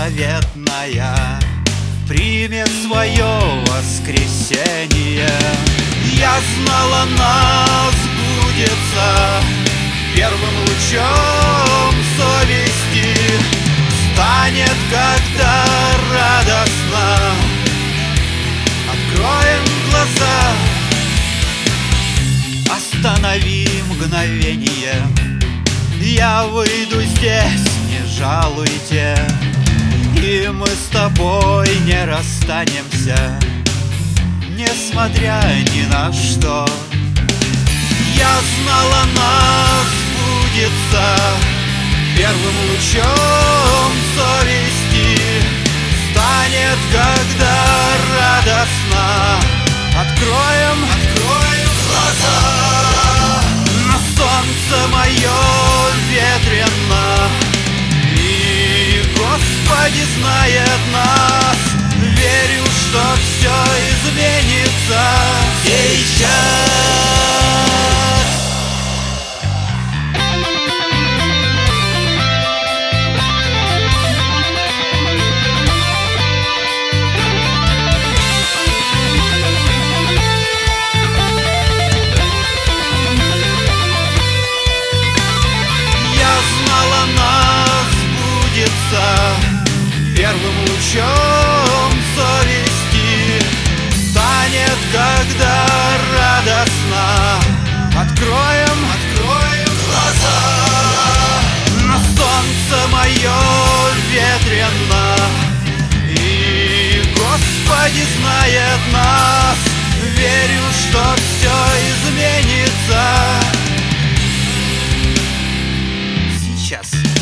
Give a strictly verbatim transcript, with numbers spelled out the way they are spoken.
заветная примет свое воскресенье. Я знала, нас сбудется первым лучом совести. Станет, когда радостно откроем глаза. Останови мгновение, я выйду здесь, не жалуйте, и мы с тобой не расстанемся, несмотря ни на что. Я знала, нас сбудется первым лучом совести. Станет, когда радостно откроем, откроем глаза. Но солнце мое ветрено, и Господи знает нас. Верю, что все изменится сейчас. Первым лучом совести. Станет, когда радостно откроем, откроем глаза. Но солнце мое ветрено, и Господи знает нас. Верю, что все изменится сейчас.